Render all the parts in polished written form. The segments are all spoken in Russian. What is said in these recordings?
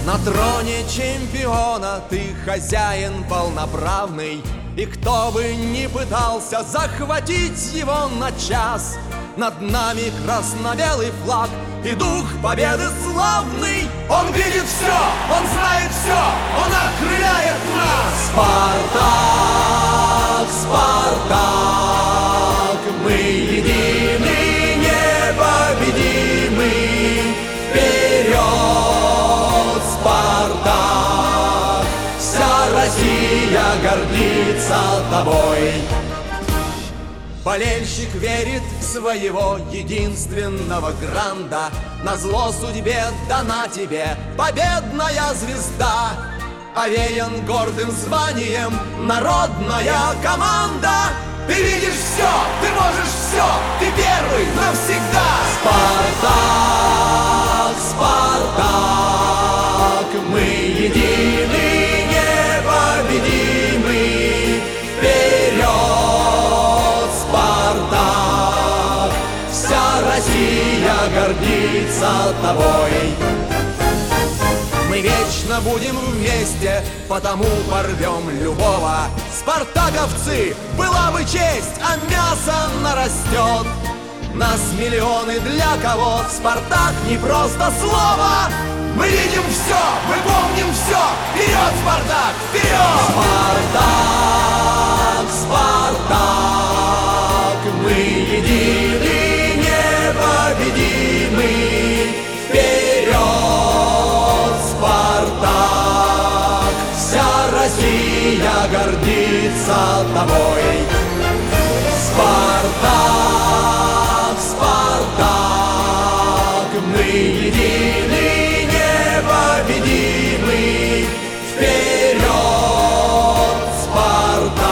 На троне чемпиона ты хозяин полноправный, и кто бы ни пытался захватить его на час, над нами красно-белый флаг и дух победы славный. Он видит все, он знает все, он окрыляет нас. Спартак, Спартак, мы едины, непобедимы. Вперед, Спартак, вся Россия гордится тобой. Болельщик верит в своего единственного гранда. Назло судьбе дана тебе победная звезда. Овеян гордым званием народная команда. Ты видишь все, ты можешь все, ты первый навсегда. Спартак, Спартак, мы едины, непобедимы. Вперед, Спартак, вся Россия гордится тобой. Мы вечно будем вместе, потому порвем любого. Спартаковцы, была бы честь, а мясо нарастет. Нас миллионы, для кого Спартак не просто слово. Мы видим все, мы помним все. Вперед, Спартак, вперед! Спартак, Спартак, мы едины, непобедимы. Вперед, Спартак, вся Россия гордится тобой. Спартак, Спартак, мы едины, непобедимы. Вперед,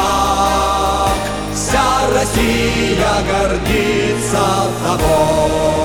Спартак, вся Россия гордится тобой.